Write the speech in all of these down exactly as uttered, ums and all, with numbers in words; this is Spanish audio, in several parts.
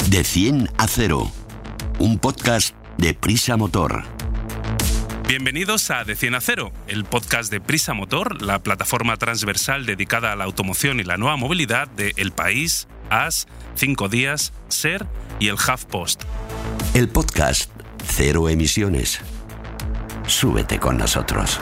De cien a cero, un podcast de Prisa Motor. Bienvenidos a De cien a cero, el podcast de Prisa Motor, la plataforma transversal dedicada a la automoción y la nueva movilidad de El País, A S, Cinco Días, SER y el HuffPost. El podcast Cero Emisiones. Súbete con nosotros.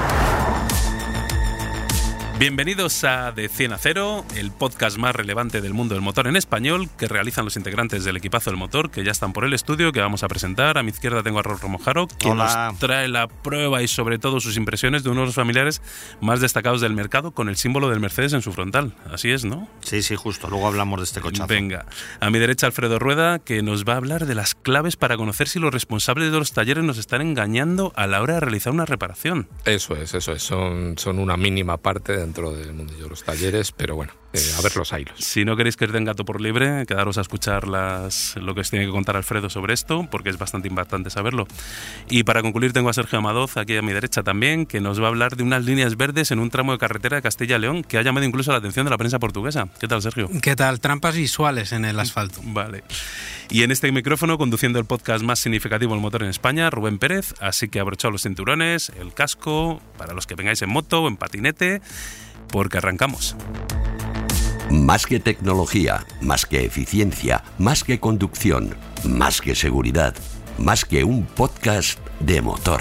Bienvenidos a De cien a cero, el podcast más relevante del mundo del motor en español que realizan los integrantes del equipazo del motor que ya están por el estudio, que vamos a presentar. A mi izquierda tengo a Raúl Romojaro, que Hola. nos trae la prueba y sobre todo sus impresiones de uno de los familiares más destacados del mercado con el símbolo del Mercedes en su frontal. Así es, ¿no? Sí, sí, justo. Luego hablamos de este cochazo. Venga. A mi derecha Alfredo Rueda, que nos va a hablar de las claves para conocer si los responsables de los talleres nos están engañando a la hora de realizar una reparación. Eso es, eso es. Son, son una mínima parte dentro del mundillo de los talleres, pero bueno, eh, a ver los hilos. Si no queréis que os den gato por libre, quedaros a escuchar las, lo que os tiene que contar Alfredo sobre esto, porque es bastante impactante saberlo. Y para concluir tengo a Sergio Amadoz, aquí a mi derecha también, que nos va a hablar de unas líneas verdes en un tramo de carretera de Castilla y León que ha llamado incluso la atención de la prensa portuguesa. ¿Qué tal, Sergio? ¿Qué tal? Trampas visuales en el asfalto. Vale. Y en este micrófono, conduciendo el podcast más significativo del motor en España, Rubén Pérez, así que abrochaos los cinturones, el casco, para los que vengáis en moto o en patinete, porque arrancamos. Más que tecnología, más que eficiencia, más que conducción, más que seguridad, más que un podcast de motor.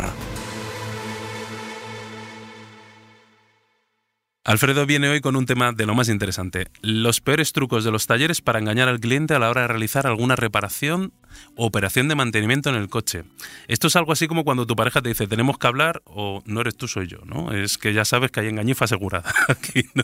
Alfredo viene hoy con un tema de lo más interesante: los peores trucos de los talleres para engañar al cliente a la hora de realizar alguna reparación o operación de mantenimiento en el coche. Esto es algo así como cuando tu pareja te dice tenemos que hablar o no eres tú, soy yo, ¿no? Es que ya sabes que hay engañifa asegurada aquí, ¿no?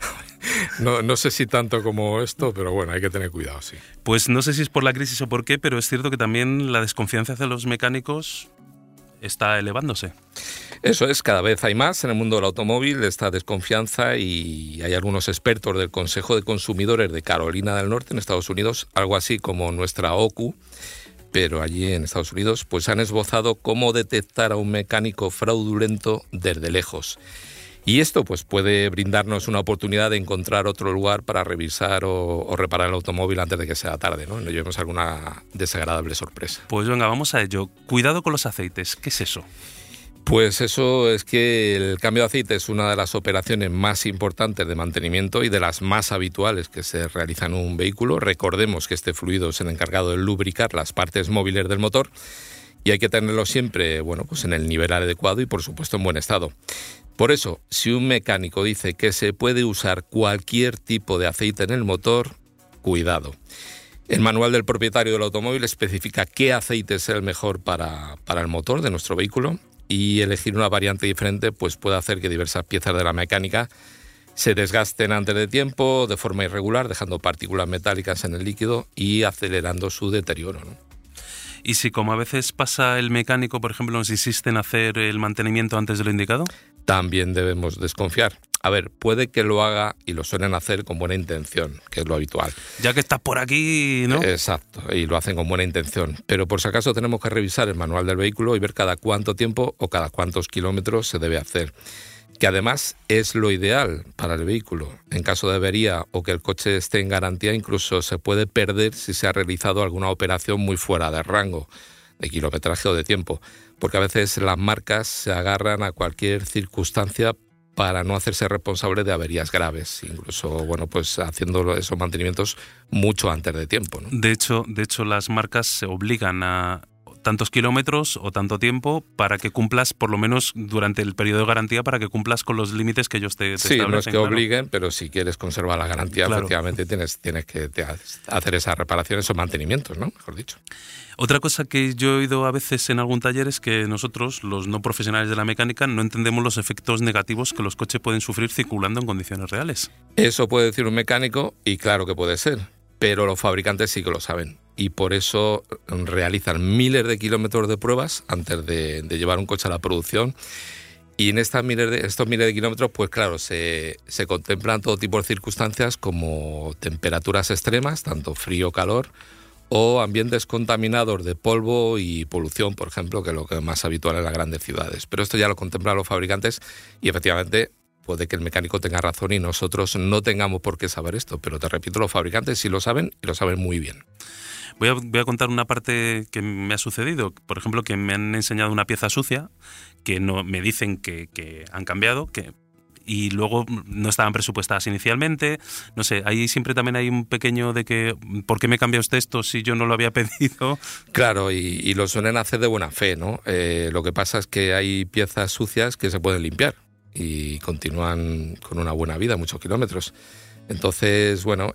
No, no sé si tanto como esto, pero bueno, hay que tener cuidado, sí. Pues no sé si es por la crisis o por qué, pero es cierto que también la desconfianza hacia los mecánicos está elevándose. Eso es, cada vez hay más en el mundo del automóvil esta desconfianza y hay algunos expertos del Consejo de Consumidores de Carolina del Norte en Estados Unidos, algo así como nuestra O C U, pero allí en Estados Unidos, pues han esbozado cómo detectar a un mecánico fraudulento desde lejos. Y esto pues puede brindarnos una oportunidad de encontrar otro lugar para revisar o, o reparar el automóvil antes de que sea tarde, ¿no? No llevemos alguna desagradable sorpresa. Pues venga, vamos a ello. Cuidado con los aceites. ¿Qué es eso? Pues eso es que el cambio de aceite es una de las operaciones más importantes de mantenimiento y de las más habituales que se realizan en un vehículo. Recordemos que este fluido es el encargado de lubricar las partes móviles del motor y hay que tenerlo siempre, bueno, pues en el nivel adecuado y por supuesto en buen estado. Por eso, si un mecánico dice que se puede usar cualquier tipo de aceite en el motor, cuidado. El manual del propietario del automóvil especifica qué aceite es el mejor para, para el motor de nuestro vehículo y elegir una variante diferente pues puede hacer que diversas piezas de la mecánica se desgasten antes de tiempo, de forma irregular, dejando partículas metálicas en el líquido y acelerando su deterioro, ¿no? Y si, como a veces pasa el mecánico, por ejemplo, nos insiste en hacer el mantenimiento antes de lo indicado, también debemos desconfiar. A ver, puede que lo haga y lo suelen hacer con buena intención, que es lo habitual. Ya que estás por aquí, ¿no? Exacto, y lo hacen con buena intención. Pero por si acaso tenemos que revisar el manual del vehículo y ver cada cuánto tiempo o cada cuántos kilómetros se debe hacer. Que además es lo ideal para el vehículo. En caso de avería o que el coche esté en garantía, incluso se puede perder si se ha realizado alguna operación muy fuera de rango, de kilometraje o de tiempo. Porque a veces las marcas se agarran a cualquier circunstancia para no hacerse responsable de averías graves, incluso bueno, pues haciendo esos mantenimientos mucho antes de tiempo, ¿no? De hecho, de hecho, las marcas se obligan a tantos kilómetros o tanto tiempo para que cumplas, por lo menos durante el periodo de garantía, para que cumplas con los límites que ellos te, te sí, establecen. Sí, no es que claro. obliguen, pero si quieres conservar la garantía, claro, efectivamente tienes, tienes que te, hacer esas reparaciones o mantenimientos, ¿no? Mejor dicho. Otra cosa que yo he oído a veces en algún taller es que nosotros, los no profesionales de la mecánica, no entendemos los efectos negativos que los coches pueden sufrir circulando en condiciones reales. Eso puede decir un mecánico y claro que puede ser, pero los fabricantes sí que lo saben. Y por eso realizan miles de kilómetros de pruebas antes de, de llevar un coche a la producción. Y en estas miles de, estos miles de kilómetros, pues claro, se, se contemplan todo tipo de circunstancias como temperaturas extremas, tanto frío o calor, o ambientes contaminados de polvo y polución, por ejemplo, que es lo que es más habitual en las grandes ciudades. Pero esto ya lo contemplan los fabricantes y efectivamente puede que el mecánico tenga razón y nosotros no tengamos por qué saber esto. Pero te repito, los fabricantes sí lo saben y lo saben muy bien. Voy a, voy a contar una parte que me ha sucedido. Por ejemplo, que me han enseñado una pieza sucia, que no me dicen que, que han cambiado, que y luego no estaban presupuestadas inicialmente. No sé, ahí siempre también hay un pequeño de que ¿por qué me cambia usted esto si yo no lo había pedido? Claro, y, y lo suelen hacer de buena fe, ¿no? Eh, lo que pasa es que hay piezas sucias que se pueden limpiar y continúan con una buena vida, muchos kilómetros. Entonces, bueno,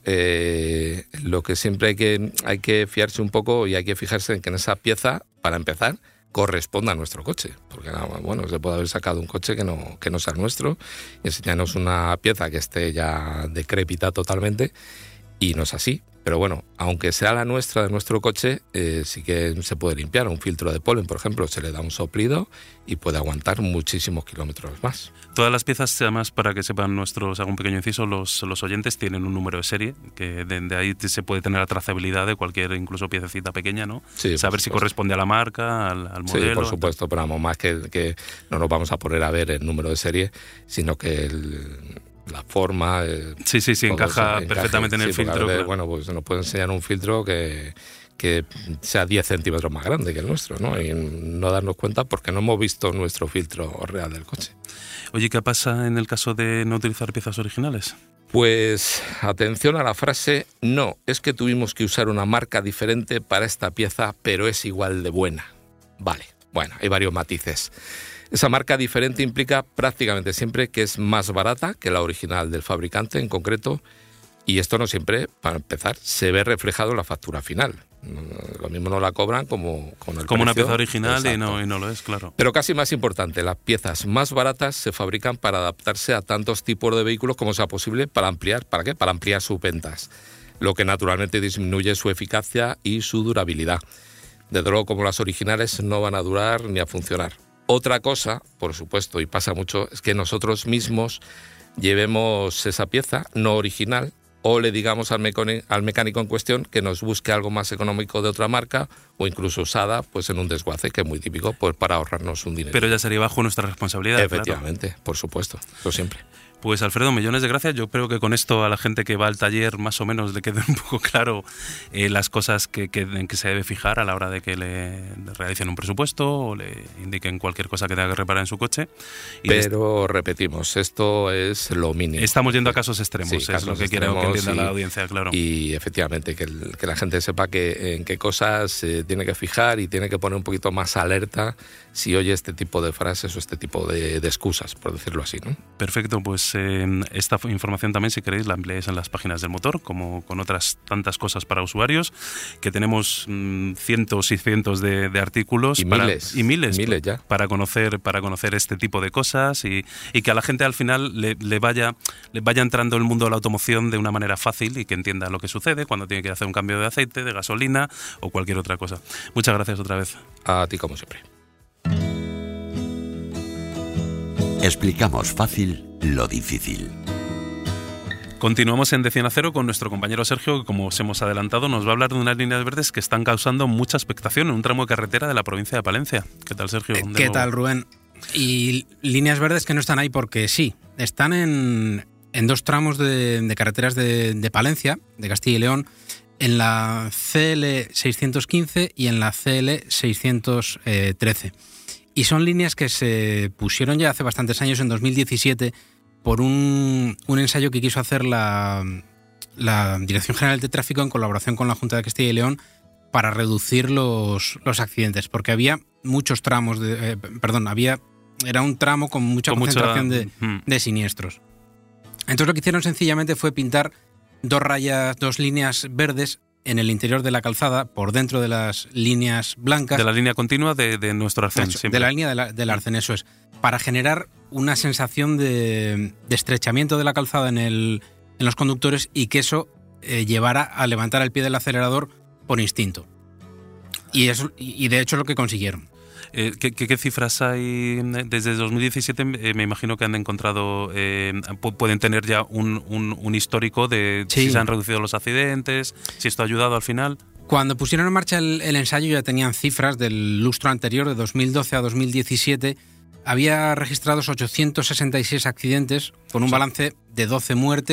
eh, lo que siempre hay que, hay que fiarse un poco y hay que fijarse en que en esa pieza, para empezar, corresponda a nuestro coche, porque bueno, se puede haber sacado un coche que no, que no sea nuestro y enseñarnos una pieza que esté ya decrépita totalmente, y no es así. Pero bueno, aunque sea la nuestra, de nuestro coche, eh, sí que se puede limpiar. Un filtro de polen, por ejemplo, se le da un soplido y puede aguantar muchísimos kilómetros más. Todas las piezas, además, para que sepan nuestros, hago un pequeño inciso, los, los oyentes tienen un número de serie, que de, de ahí se puede tener la trazabilidad de cualquier, incluso piececita pequeña, ¿no? Sí, saber si corresponde a la marca, al, al modelo. Sí, por supuesto, pero vamos, más que, que no nos vamos a poner a ver el número de serie, sino que el... la forma... Eh, sí, sí, sí, encaja encaje, perfectamente en el sí, filtro. Veces, claro. Bueno, pues nos puede enseñar un filtro que, que sea diez centímetros más grande que el nuestro, ¿no? Y no darnos cuenta porque no hemos visto nuestro filtro real del coche. Oye, ¿qué pasa en el caso de no utilizar piezas originales? Pues atención a la frase, no, es que tuvimos que usar una marca diferente para esta pieza, pero es igual de buena. Vale, bueno, hay varios matices. Esa marca diferente implica prácticamente siempre que es más barata que la original del fabricante en concreto, y esto no siempre, para empezar, se ve reflejado en la factura final. Lo mismo no la cobran como con el Como precio. Una pieza original y no, Exacto. y no lo es, claro. Pero casi más importante, las piezas más baratas se fabrican para adaptarse a tantos tipos de vehículos como sea posible, para ampliar, ¿para qué? Para ampliar sus ventas, lo que naturalmente disminuye su eficacia y su durabilidad. Desde luego, como las originales no van a durar ni a funcionar. Otra cosa, por supuesto, y pasa mucho, es que nosotros mismos llevemos esa pieza no original o le digamos al mecánico, al mecánico en cuestión que nos busque algo más económico de otra marca o incluso usada pues en un desguace, que es muy típico, pues para ahorrarnos un dinero. Pero ya sería bajo nuestra responsabilidad. Efectivamente, claro. Por supuesto, eso siempre. Pues Alfredo, millones de gracias. Yo creo que con esto a la gente que va al taller más o menos le quede un poco claro eh, las cosas que, que, en que se debe fijar a la hora de que le realicen un presupuesto o le indiquen cualquier cosa que tenga que reparar en su coche. Y Pero repetimos, esto es lo mínimo. Estamos yendo a casos extremos, sí, es casos lo que quiero que entienda y, la audiencia, claro. Y efectivamente, que, el, que la gente sepa que en qué cosas se tiene que fijar y tiene que poner un poquito más alerta si oye este tipo de frases o este tipo de, de excusas, por decirlo así, ¿no? Perfecto, pues eh, esta información también, si queréis, la empleéis en las páginas del motor, como con otras tantas cosas para usuarios, que tenemos mmm, cientos y cientos de, de artículos y para, miles, y miles, miles ya. para conocer para conocer este tipo de cosas y, y que a la gente al final le, le vaya le vaya entrando el mundo de la automoción de una manera fácil y que entienda lo que sucede cuando tiene que hacer un cambio de aceite, de gasolina o cualquier otra cosa. Muchas gracias otra vez. A ti como siempre. Explicamos fácil lo difícil. Continuamos en De cien a cero con nuestro compañero Sergio, que como os hemos adelantado nos va a hablar de unas líneas verdes que están causando mucha expectación en un tramo de carretera de la provincia de Palencia. ¿Qué tal, Sergio? ¿Qué nuevo? tal, Rubén? Y líneas verdes que no están ahí porque sí, están en, en dos tramos de, de carreteras de, de Palencia, de Castilla y León, en la C L seiscientos quince y en la C L seiscientos trece. Y son líneas que se pusieron ya hace bastantes años, en dos mil diecisiete, por un, un ensayo que quiso hacer la, la Dirección General de Tráfico en colaboración con la Junta de Castilla y León para reducir los, los accidentes, porque había muchos tramos, de, eh, perdón, había era un tramo con mucha con concentración mucha... de, de siniestros. Entonces lo que hicieron sencillamente fue pintar dos rayas, dos líneas verdes en el interior de la calzada, por dentro de las líneas blancas. De la línea continua de, de nuestro arcén. Eso, de la línea de la, del arcén, eso es. Para generar una sensación de, de estrechamiento de la calzada en, el, en los conductores y que eso eh, llevara a levantar el pie del acelerador por instinto. Y, eso, y de hecho es lo que consiguieron. Eh, ¿qué, qué, ¿Qué cifras hay desde dos mil diecisiete? Eh, me imagino que han encontrado, eh, pueden tener ya un, un, un histórico de sí. si se han reducido los accidentes, si esto ha ayudado al final. Cuando pusieron en marcha el, el ensayo ya tenían cifras del lustro anterior, de dos mil doce a dos mil diecisiete. Había registrados ochocientos sesenta y seis accidentes con un balance de doce muertes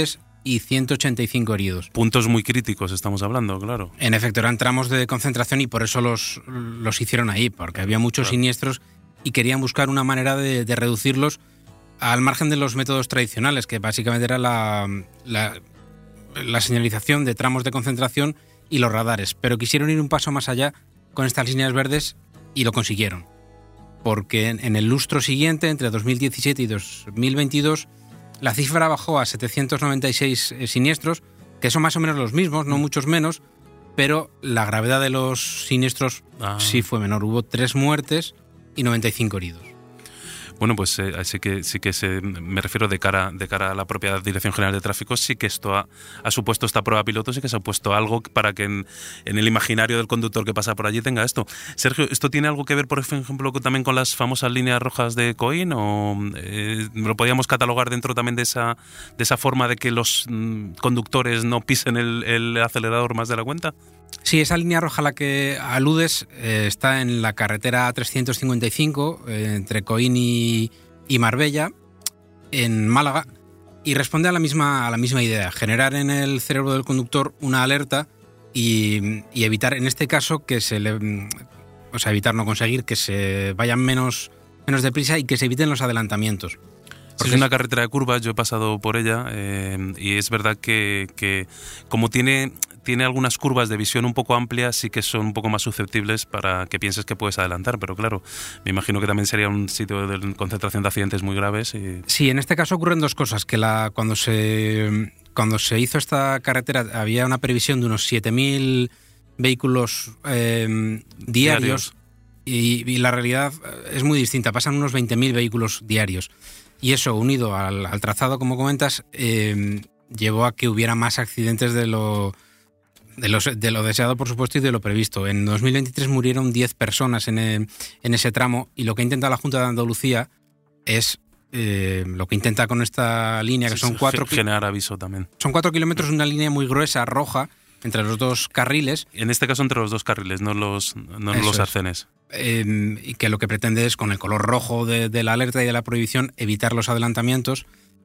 y ciento ochenta y cinco heridos. Puntos muy críticos estamos hablando, claro. En efecto, eran tramos de concentración y por eso los, los hicieron ahí, porque había muchos claro. siniestros y querían buscar una manera de, de reducirlos al margen de los métodos tradicionales, que básicamente era la, la, la señalización de tramos de concentración y los radares. Pero quisieron ir un paso más allá con estas líneas verdes y lo consiguieron. Porque en, en el lustro siguiente, entre dos mil diecisiete y dos mil veintidós, la cifra bajó a setecientos noventa y seis siniestros, que son más o menos los mismos, no muchos menos, pero la gravedad de los siniestros ah. sí fue menor. Hubo tres muertes y noventa y cinco heridos. Bueno, pues eh, sí que sí que se, me refiero de cara de cara a la propia Dirección General de Tráfico, sí que esto ha, ha supuesto esta prueba piloto, sí que se ha puesto algo para que en, en el imaginario del conductor que pasa por allí tenga esto. Sergio, ¿esto tiene algo que ver, por ejemplo, también con las famosas líneas rojas de Coín? ¿O eh, lo podríamos catalogar dentro también de esa de esa forma de que los mm, conductores no pisen el, el acelerador más de la cuenta? Sí, esa línea roja a la que aludes eh, está en la carretera trescientos cincuenta y cinco, eh, entre Coín y, y Marbella, en Málaga, y responde a la misma, a la misma idea, generar en el cerebro del conductor una alerta y, y evitar, en este caso, que se le... O sea, evitar, no conseguir que se vayan menos, menos deprisa y que se eviten los adelantamientos. Es una carretera de curvas, yo he pasado por ella eh, y es verdad que, que como tiene... tiene algunas curvas de visión un poco amplias, sí que son un poco más susceptibles para que pienses que puedes adelantar, pero claro, me imagino que también sería un sitio de concentración de accidentes muy graves. Y... Sí, en este caso ocurren dos cosas, que la cuando se cuando se hizo esta carretera había una previsión de unos siete mil vehículos eh, diarios, diarios. Y, y la realidad es muy distinta, pasan unos veinte mil vehículos diarios. Y eso, unido al, al trazado, como comentas, eh, llevó a que hubiera más accidentes de lo... De, los, de lo deseado, por supuesto, y de lo previsto. En dos mil veintitrés murieron diez personas en, el, en ese tramo, y lo que intenta la Junta de Andalucía es eh, lo que intenta con esta línea, que sí, son cuatro... Generar aviso también. Son cuatro kilómetros, una línea muy gruesa, roja, entre los dos carriles. En este caso entre los dos carriles, no los, no los arcenes. Eh, y que lo que pretende es, con el color rojo de, de la alerta y de la prohibición, evitar los adelantamientos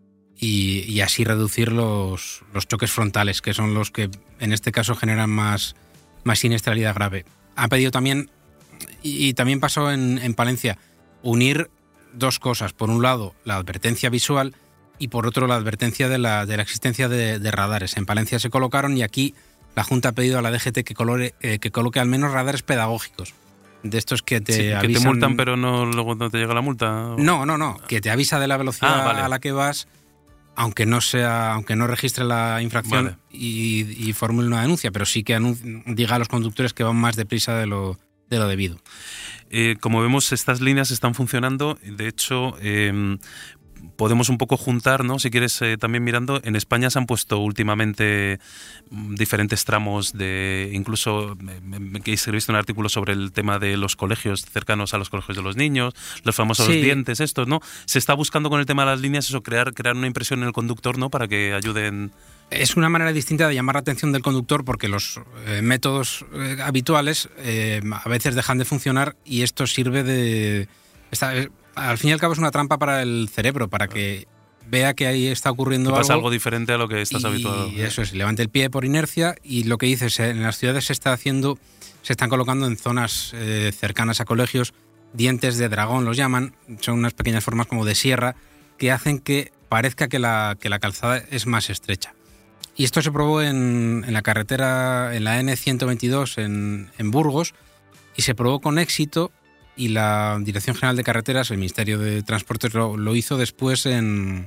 y, y así reducir los, los choques frontales, que son los que en este caso generan más, más siniestralidad grave. Han pedido también, y, y también pasó en, en Palencia, unir dos cosas. Por un lado, la advertencia visual y por otro, la advertencia de la, de la existencia de, de radares. En Palencia se colocaron y aquí la Junta ha pedido a la D G T que, colore, eh, que coloque al menos radares pedagógicos. De estos que te sí, avisan... Que te multan pero no, luego no te llega la multa. No, no, no. Que te avisa de la velocidad ah, vale. a la que vas, aunque no sea, aunque no registre la infracción vale. y, y formule una denuncia, pero sí que anun- diga a los conductores que van más deprisa de lo, de lo debido. Eh, como vemos, estas líneas están funcionando. De hecho, eh, podemos un poco juntar, ¿no? Si quieres, eh, también mirando, en España se han puesto últimamente diferentes tramos de, incluso eh, que he visto un artículo sobre el tema de los colegios cercanos a los colegios de los niños, los famosos sí. dientes estos, ¿no? Se está buscando con el tema de las líneas eso, crear, crear una impresión en el conductor, ¿no? Para que ayuden. Es una manera distinta de llamar la atención del conductor porque los eh, métodos eh, habituales eh, a veces dejan de funcionar y esto sirve de... Esta, eh, al fin y al cabo es una trampa para el cerebro, para que vea que ahí está ocurriendo que pasa algo. algo diferente a lo que estás y, habituado. Y eso es, levante el pie por inercia y lo que dices, en las ciudades se está haciendo, se están colocando en zonas eh, cercanas a colegios, dientes de dragón los llaman, son unas pequeñas formas como de sierra que hacen que parezca que la, que la calzada es más estrecha. Y esto se probó en, en la carretera, en la ene ciento veintidós en, en Burgos, y se probó con éxito. Y la Dirección General de Carreteras, el Ministerio de Transportes, lo, lo hizo después en,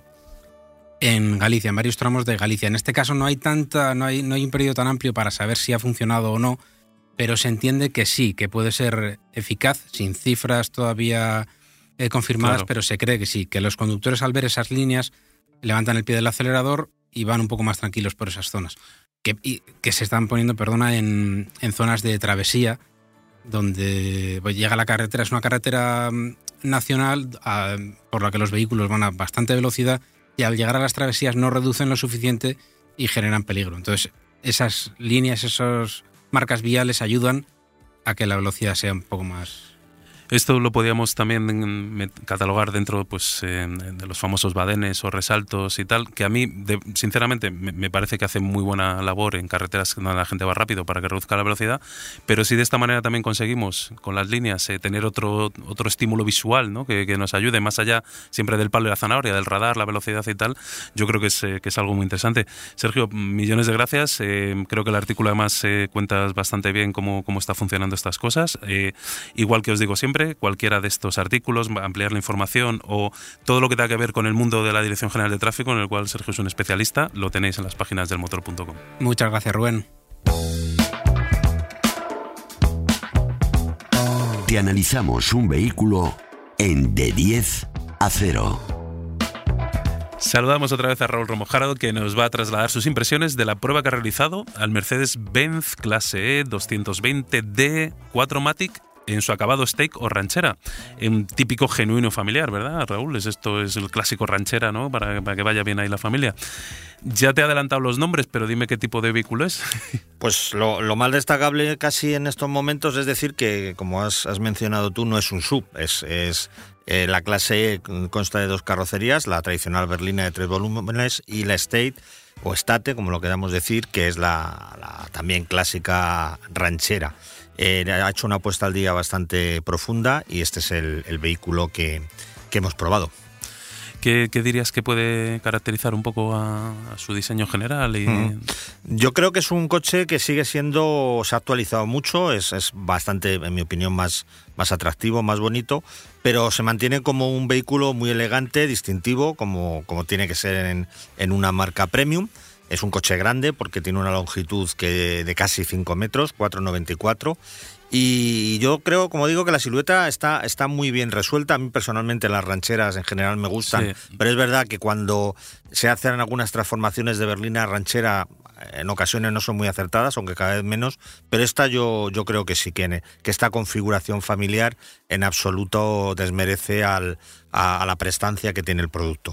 en Galicia, en varios tramos de Galicia. En este caso no hay tanta, no hay, no hay un periodo tan amplio para saber si ha funcionado o no, pero se entiende que sí, que puede ser eficaz, sin cifras todavía eh, confirmadas, claro. Pero se cree que sí, que los conductores al ver esas líneas levantan el pie del acelerador y van un poco más tranquilos por esas zonas. Que, y, que se están poniendo, perdona, en, en zonas de travesía, donde pues, llega la carretera, es una carretera nacional a, por la que los vehículos van a bastante velocidad y al llegar a las travesías no reducen lo suficiente y generan peligro. Entonces, esas líneas, esas marcas viales ayudan a que la velocidad sea un poco más... Esto lo podíamos también catalogar dentro pues, eh, de los famosos badenes o resaltos y tal, que a mí, de, sinceramente, me, me parece que hacen muy buena labor en carreteras donde la gente va rápido para que reduzca la velocidad, pero si de esta manera también conseguimos, con las líneas, eh, tener otro, otro estímulo visual, ¿no? que, que nos ayude más allá siempre del palo y la zanahoria, del radar, la velocidad y tal, yo creo que es, eh, que es algo muy interesante. Sergio, millones de gracias. Eh, creo que el artículo además eh, cuentas bastante bien cómo, cómo está funcionando estas cosas. Eh, igual que os digo siempre, cualquiera de estos artículos, ampliar la información o todo lo que tenga que ver con el mundo de la Dirección General de Tráfico, en el cual Sergio es un especialista, lo tenéis en las páginas del motor punto com. Muchas gracias, Rubén. Te analizamos un vehículo en de diez a cero. Saludamos otra vez a Raúl Romojardo, que nos va a trasladar sus impresiones de la prueba que ha realizado al Mercedes-Benz Clase E doscientos veinte D cuatro matic en su acabado steak o ranchera. Un típico genuino familiar, ¿verdad, Raúl? Es esto es el clásico ranchera, ¿no? Para, para que vaya bien ahí la familia. Ya te he adelantado los nombres, pero dime qué tipo de vehículo es. Pues lo, lo más destacable casi en estos momentos es decir que, como has, has mencionado tú, no es un sub, es... es Eh, la clase E consta de dos carrocerías, la tradicional berlina de tres volúmenes y la Estate, o Estate, como lo queramos decir, que es la, la también clásica ranchera. Eh, ha hecho una puesta al día bastante profunda y este es el, el vehículo que, que hemos probado. ¿Qué, ¿Qué dirías que puede caracterizar un poco a, a su diseño general? Y... Mm. Yo creo que es un coche que sigue siendo, se ha actualizado mucho, es, es bastante, en mi opinión, más, más atractivo, más bonito, pero se mantiene como un vehículo muy elegante, distintivo, como, como tiene que ser en, en una marca premium. Es un coche grande porque tiene una longitud que de casi cinco metros, cuatro noventa y cuatro. Y yo creo, como digo, que la silueta está, está muy bien resuelta. A mí personalmente las rancheras en general me gustan, sí. Pero es verdad que cuando se hacen algunas transformaciones de berlina a ranchera, en ocasiones no son muy acertadas, aunque cada vez menos, pero esta yo, yo creo que sí tiene, que esta configuración familiar en absoluto desmerece al, a, a la prestancia que tiene el producto.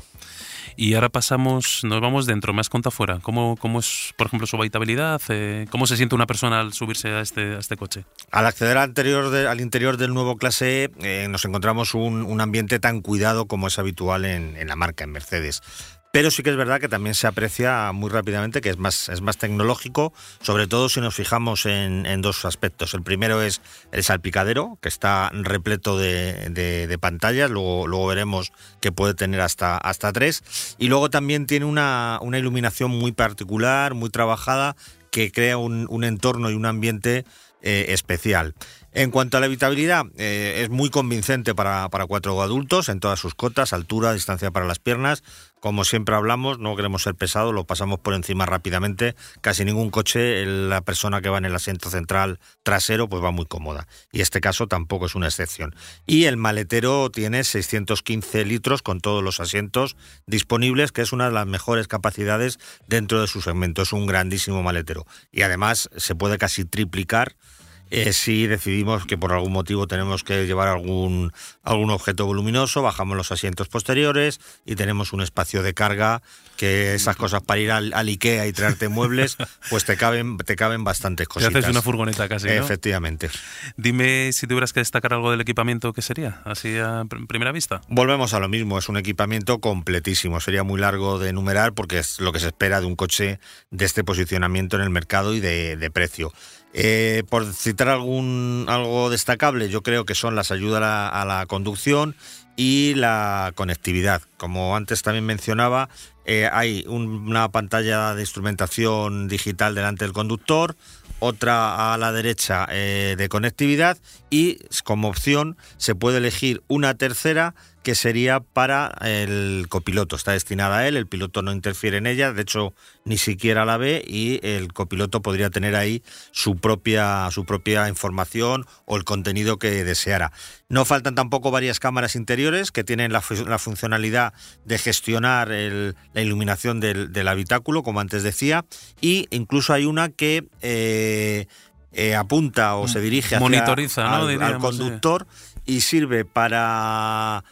Y ahora pasamos, nos vamos dentro, me has contado fuera. ¿Cómo, cómo es, por ejemplo, su habitabilidad? Eh, ¿Cómo se siente una persona al subirse a este, a este coche? Al acceder al interior, de, al interior del nuevo Clase E, eh, nos encontramos un, un ambiente tan cuidado como es habitual en, en la marca, en Mercedes. Pero sí que es verdad que también se aprecia muy rápidamente que es más, es más tecnológico, sobre todo si nos fijamos en, en dos aspectos. El primero es el salpicadero, que está repleto de, de, de pantallas, luego, luego veremos que puede tener hasta, hasta tres. Y luego también tiene una, una iluminación muy particular, muy trabajada, que crea un, un entorno y un ambiente eh, especial. En cuanto a la habitabilidad, eh, es muy convincente para, para cuatro adultos en todas sus cotas, altura, distancia para las piernas. Como siempre hablamos, no queremos ser pesados, lo pasamos por encima rápidamente. Casi ningún coche, la persona que va en el asiento central trasero, pues va muy cómoda. Y este caso tampoco es una excepción. Y el maletero tiene seiscientos quince litros con todos los asientos disponibles, que es una de las mejores capacidades dentro de su segmento. Es un grandísimo maletero. Y además se puede casi triplicar Eh, si decidimos que por algún motivo tenemos que llevar algún, algún objeto voluminoso, bajamos los asientos posteriores y tenemos un espacio de carga, que esas cosas para ir al, al Ikea y traerte muebles, pues te caben, te caben bastantes cositas. Te haces una furgoneta casi, ¿no? Efectivamente. Dime, si tuvieras que destacar algo del equipamiento, ¿qué sería? Así a primera vista. Volvemos a lo mismo, es un equipamiento completísimo. Sería muy largo de enumerar porque es lo que se espera de un coche de este posicionamiento en el mercado y de, de precio. Eh, por citar algún algo destacable, yo creo que son las ayudas a la, a la conducción y la conectividad. Como antes también mencionaba, eh, hay un, una pantalla de instrumentación digital delante del conductor, otra a la derecha eh, de conectividad y como opción se puede elegir una tercera que sería para el copiloto. Está destinada a él, el piloto no interfiere en ella, de hecho ni siquiera la ve y el copiloto podría tener ahí su propia, su propia información o el contenido que deseara. No faltan tampoco varias cámaras interiores que tienen la, la funcionalidad de gestionar el, la iluminación del, del habitáculo, como antes decía, y incluso hay una que eh, eh, apunta o se dirige hacia Monitoriza, ¿no? al, al conductor, sí. Y sirve para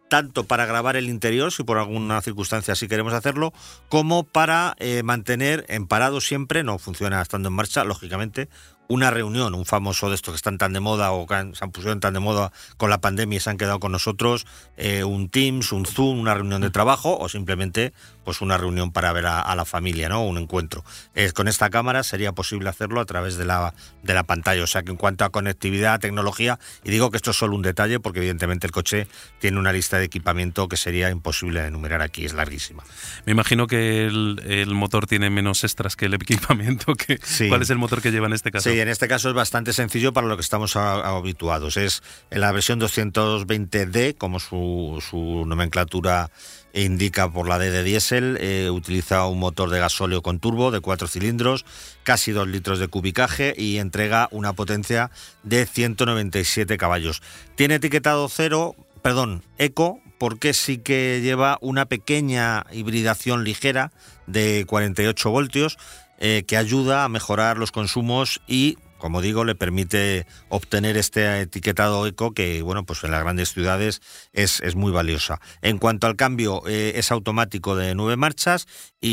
tanto para grabar el interior, si por alguna circunstancia así queremos hacerlo, como para eh, mantener en parado siempre, no funciona estando en marcha, lógicamente, una reunión, un famoso de estos que están tan de moda o que han, se han pusieron tan de moda con la pandemia y se han quedado con nosotros, eh, un Teams, un Zoom, una reunión de trabajo o simplemente pues una reunión para ver a, a la familia, ¿no? Un encuentro. Eh, con esta cámara sería posible hacerlo a través de la, de la pantalla, o sea que en cuanto a conectividad, tecnología, y digo que esto es solo un detalle porque evidentemente el coche tiene una lista de equipamiento que sería imposible de enumerar aquí, es larguísima. Me imagino que el, el motor tiene menos extras que el equipamiento. Que, sí. ¿Cuál es el motor que lleva en este caso? Sí, en este caso es bastante sencillo para lo que estamos a, a habituados. Es en la versión doscientos veinte D, como su, su nomenclatura indica por la D de diésel, eh, utiliza un motor de gasóleo con turbo de cuatro cilindros, casi dos litros de cubicaje y entrega una potencia de ciento noventa y siete caballos. Tiene etiquetado cero, perdón, eco, porque sí que lleva una pequeña hibridación ligera de cuarenta y ocho voltios eh, que ayuda a mejorar los consumos y, como digo, le permite obtener este etiquetado eco que, bueno, pues en las grandes ciudades es, es muy valiosa. En cuanto al cambio, eh, es automático de nueve marchas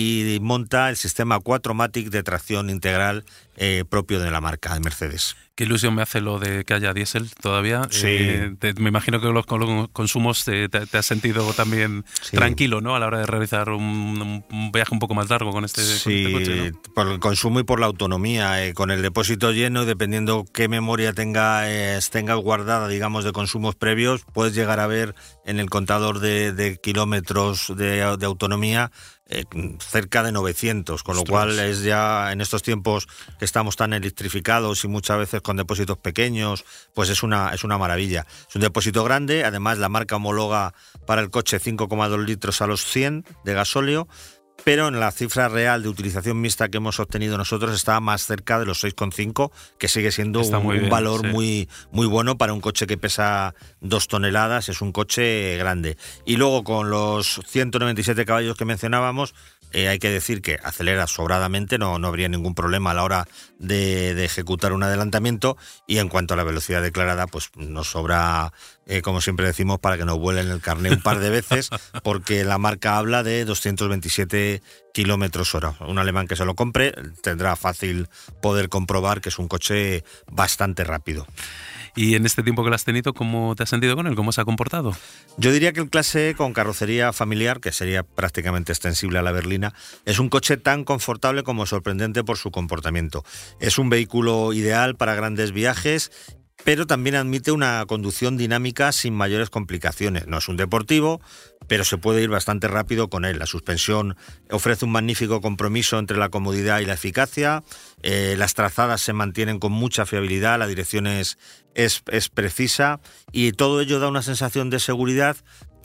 y monta el sistema cuatro matic de tracción integral eh, propio de la marca de Mercedes. Qué ilusión me hace lo de que haya diésel todavía. Sí. Eh, te, me imagino que los, con los consumos te, te, te has sentido también sí. tranquilo, ¿no? A la hora de realizar un, un viaje un poco más largo con este, sí, con este coche, ¿no? Por el consumo y por la autonomía. Eh, con el depósito lleno y dependiendo qué memoria tenga, eh, tenga guardada, digamos, de consumos previos, puedes llegar a ver en el contador de, de kilómetros de, de autonomía Eh, cerca de novecientos, con lo Ostras. cual es ya en estos tiempos que estamos tan electrificados y muchas veces con depósitos pequeños, pues es una, es una maravilla. Es un depósito grande, además la marca homologa para el coche cinco coma dos litros a los cien de gasóleo, pero en la cifra real de utilización mixta que hemos obtenido nosotros está más cerca de los seis coma cinco, que sigue siendo un, bien, un valor sí. muy, muy bueno para un coche que pesa dos toneladas, es un coche grande. Y luego con los ciento noventa y siete caballos que mencionábamos, eh, hay que decir que acelera sobradamente, no, no habría ningún problema a la hora de, de ejecutar un adelantamiento, y en cuanto a la velocidad declarada, pues nos sobra, eh, como siempre decimos, para que nos vuelen el carné un par de veces, porque la marca habla de doscientos veintisiete kilómetros hora. Un alemán que se lo compre tendrá fácil poder comprobar que es un coche bastante rápido. Y en este tiempo que lo has tenido, ¿cómo te has sentido con él? ¿Cómo se ha comportado? Yo diría que el Clase E con carrocería familiar, que sería prácticamente extensible a la berlina, es un coche tan confortable como sorprendente por su comportamiento. Es un vehículo ideal para grandes viajes, pero también admite una conducción dinámica sin mayores complicaciones. No es un deportivo, pero se puede ir bastante rápido con él. La suspensión ofrece un magnífico compromiso entre la comodidad y la eficacia. Eh, las trazadas se mantienen con mucha fiabilidad, la dirección es, es, es precisa y todo ello da una sensación de seguridad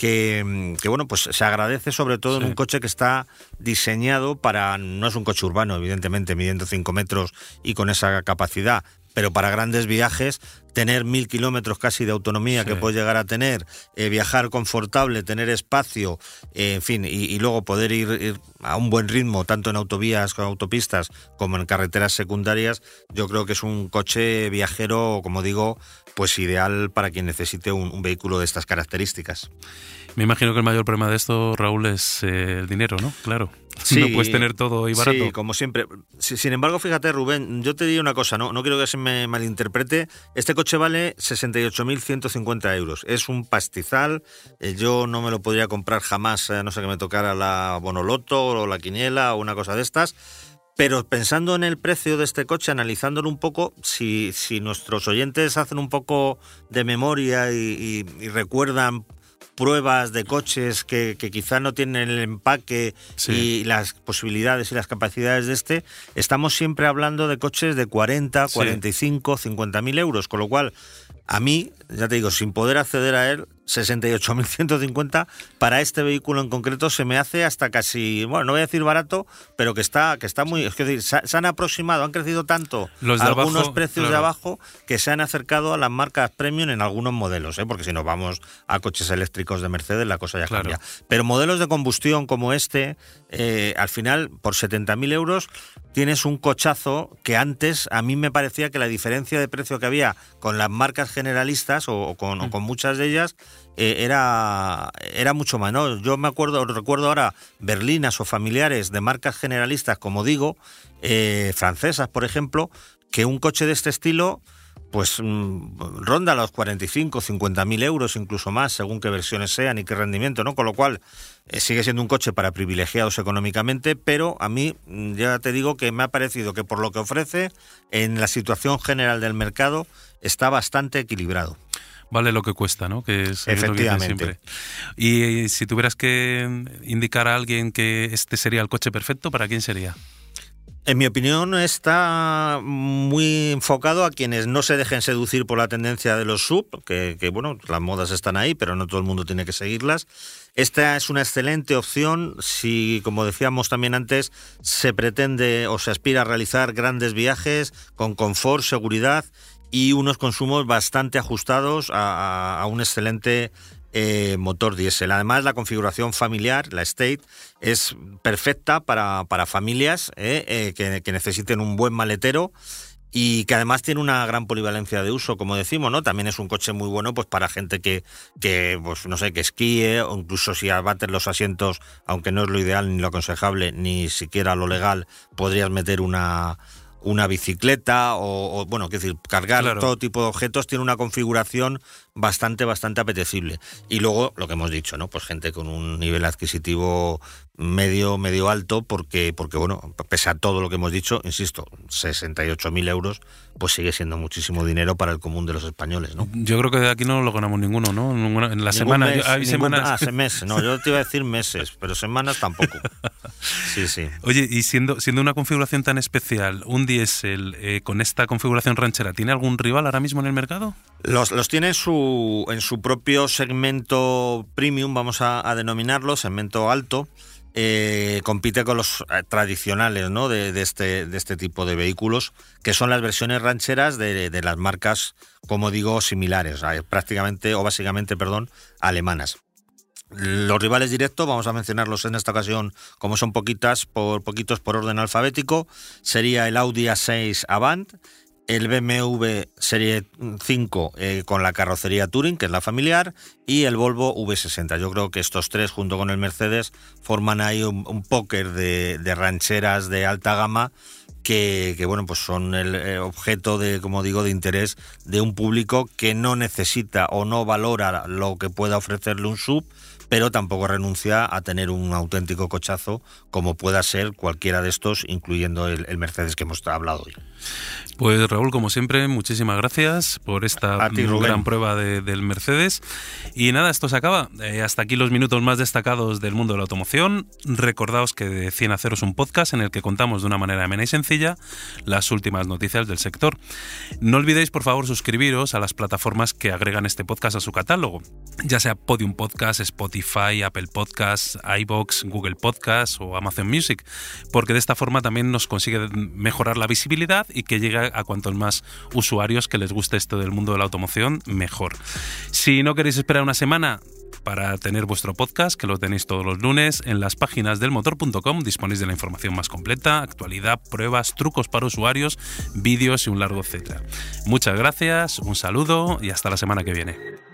que, que bueno, pues se agradece sobre todo sí. en un coche que está diseñado para... No es un coche urbano, evidentemente, midiendo cinco metros y con esa capacidad, pero para grandes viajes, tener mil kilómetros casi de autonomía sí. que puedes llegar a tener, eh, viajar confortable, tener espacio, eh, en fin, y, y luego poder ir, ir a un buen ritmo, tanto en autovías, con autopistas, como en carreteras secundarias, yo creo que es un coche viajero, como digo, pues ideal para quien necesite un, un vehículo de estas características. Me imagino que el mayor problema de esto, Raúl, es eh, el dinero, ¿no? Claro. Sí, no puedes tener todo y barato. Sí, como siempre. Sin embargo, fíjate, Rubén, yo te digo una cosa, no, no quiero que se me malinterprete. Este coche vale sesenta y ocho mil ciento cincuenta euros. Es un pastizal. Eh, yo no me lo podría comprar jamás, eh, no sé, que me tocara la Bonoloto o la Quiniela o una cosa de estas. Pero pensando en el precio de este coche, analizándolo un poco, si, si nuestros oyentes hacen un poco de memoria y, y, y recuerdan pruebas de coches que, que quizá no tienen el empaque sí. y las posibilidades y las capacidades de este, estamos siempre hablando de coches de cuarenta, cuarenta y cinco, sí. cincuenta mil euros, con lo cual a mí, ya te digo, sin poder acceder a él, sesenta y ocho mil ciento cincuenta para este vehículo en concreto se me hace hasta casi, bueno, no voy a decir barato, pero que está que está muy, es decir, se, se han aproximado, han crecido tanto Los de algunos abajo, precios claro. de abajo que se han acercado a las marcas premium en algunos modelos, ¿eh? Porque si nos vamos a coches eléctricos de Mercedes la cosa ya claro. cambia. Pero modelos de combustión como este, eh, al final por setenta mil euros tienes un cochazo que antes a mí me parecía que la diferencia de precio que había con las marcas generalistas o, o, con, o con muchas de ellas eh, era, era mucho menor. Yo me acuerdo, recuerdo ahora berlinas o familiares de marcas generalistas, como digo, eh, francesas, por ejemplo, que un coche de este estilo pues mmm, ronda los cuarenta y cinco, cincuenta mil euros, incluso más, según qué versiones sean y qué rendimiento, ¿no? Con lo cual eh, sigue siendo un coche para privilegiados económicamente, pero a mí ya te digo que me ha parecido que por lo que ofrece, en la situación general del mercado, está bastante equilibrado. Vale lo que cuesta, ¿no? Que es, Efectivamente. Es lo que dicen siempre. Y si tuvieras que indicar a alguien que este sería el coche perfecto, ¿para quién sería? En mi opinión está muy enfocado a quienes no se dejen seducir por la tendencia de los S U V, que, que bueno, las modas están ahí, pero no todo el mundo tiene que seguirlas. Esta es una excelente opción si, como decíamos también antes, se pretende o se aspira a realizar grandes viajes con confort, seguridad y unos consumos bastante ajustados a, a, a un excelente Eh, motor diésel. Además, la configuración familiar, la Estate, es perfecta para, para familias eh, eh, que, que necesiten un buen maletero y que además tiene una gran polivalencia de uso, como decimos, ¿no? También es un coche muy bueno pues para gente que, que pues no sé, que esquíe, o incluso si abates los asientos, aunque no es lo ideal ni lo aconsejable, ni siquiera lo legal, podrías meter una una bicicleta o, o bueno, es decir, cargar claro. todo tipo de objetos. Tiene una configuración bastante, bastante apetecible. Y luego, lo que hemos dicho, ¿no? Pues gente con un nivel adquisitivo medio, medio alto, porque, porque bueno, pese a todo lo que hemos dicho, insisto, sesenta y ocho mil euros, pues sigue siendo muchísimo dinero para el común de los españoles, ¿no? Yo creo que de aquí no lo ganamos ninguno, ¿no? En la ningún semana mes, hay ningún, semanas. Ah, meses, no, yo te iba a decir meses, pero semanas tampoco. Sí, sí. Oye, y siendo, siendo una configuración tan especial, un diésel eh, con esta configuración ranchera, ¿tiene algún rival ahora mismo en el mercado? Los, los tiene en su, en su propio segmento premium, vamos a, a denominarlo, segmento alto. Eh, compite con los eh, tradicionales, ¿no? de, de, este, de este tipo de vehículos, que son las versiones rancheras de, de las marcas, como digo, similares, eh, prácticamente o básicamente, perdón, alemanas. Los rivales directos, vamos a mencionarlos en esta ocasión, como son poquitas por poquitos por orden alfabético, sería el Audi A seis Avant, el B M W Serie cinco eh, con la carrocería Touring, que es la familiar, y el Volvo V sesenta. Yo creo que estos tres, junto con el Mercedes, forman ahí un, un póker de, de rancheras de alta gama que, que bueno, pues son el eh, objeto de, como digo, de interés de un público que no necesita o no valora lo que pueda ofrecerle un S U V, pero tampoco renuncia a tener un auténtico cochazo como pueda ser cualquiera de estos, incluyendo el, el Mercedes que hemos hablado hoy. Pues Raúl, como siempre, muchísimas gracias por esta ti, gran prueba de, del Mercedes. Y nada, esto se acaba. Eh, hasta aquí los minutos más destacados del mundo de la automoción. Recordaos que de cien a cero es un podcast en el que contamos de una manera amena y sencilla las últimas noticias del sector. No olvidéis, por favor, suscribiros a las plataformas que agregan este podcast a su catálogo, ya sea Podium Podcast, Spotify, Apple Podcasts, iVoox, Google Podcasts o Amazon Music, porque de esta forma también nos consigue mejorar la visibilidad y que llegue a cuantos más usuarios que les guste esto del mundo de la automoción, mejor. Si no queréis esperar una semana para tener vuestro podcast, que lo tenéis todos los lunes, en las páginas del motor punto com disponéis de la información más completa, actualidad, pruebas, trucos para usuarios, vídeos y un largo etcétera. Muchas gracias, un saludo y hasta la semana que viene.